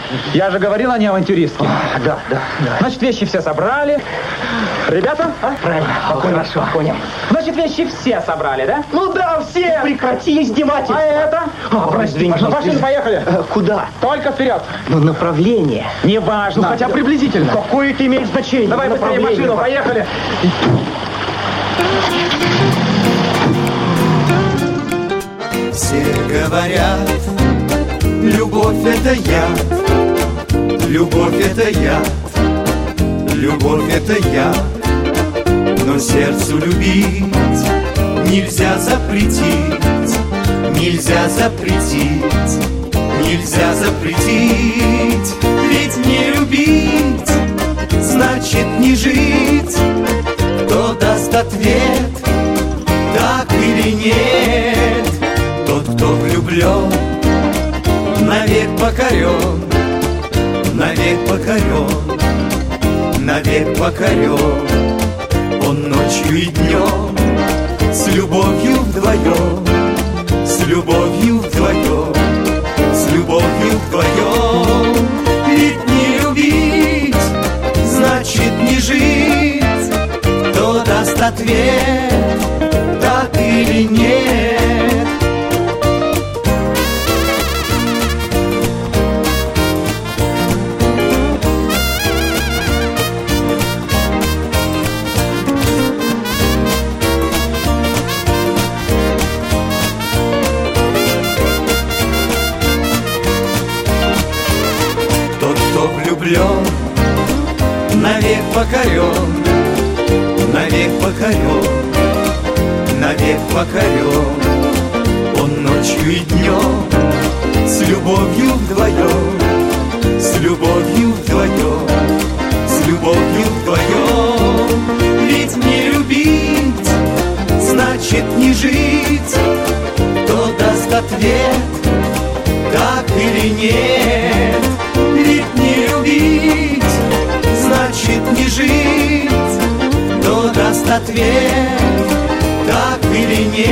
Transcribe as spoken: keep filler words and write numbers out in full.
Я же говорил, они авантюристки. А, да, да, да. Значит, вещи все собрали. Ребята? А? Правильно, спокойно, спокойно. Значит, вещи все собрали, да? Ну да, все. Прекрати издевательство. А это? А, прости, ну, машины, поехали. А, куда? Только вперед. Ну, направление. Неважно. Ну, хотя приблизительно. Какое это имеет значение? Давай быстрее машину, поехали. Все говорят, любовь это яд, любовь это яд, любовь это яд. Но сердцу любить нельзя запретить, нельзя запретить, нельзя запретить. Ведь не любить значит не жить. Кто даст ответ, так или нет? Тот, кто влюблен, навек покорен, навек покорен, навек покорен. Он ночью и днем с любовью вдвоем, с любовью вдвоем, с любовью вдвоем. Ведь не любить значит не жить. Кто даст ответ, так или нет? Навек покорен, навек покорен, навек покорен. Он ночью и днем с любовью вдвоем, с любовью вдвоем, с любовью вдвоем. Ведь не любить значит не жить. Кто даст ответ, так или нет? Ведь не любить значит не жить. Кто даст ответ, так или нет?